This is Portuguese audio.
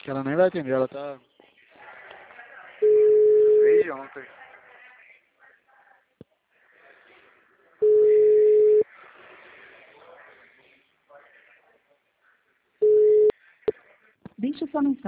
Acho que ela nem vai atender, ela tá... Veio ontem. Deixe sua mensagem.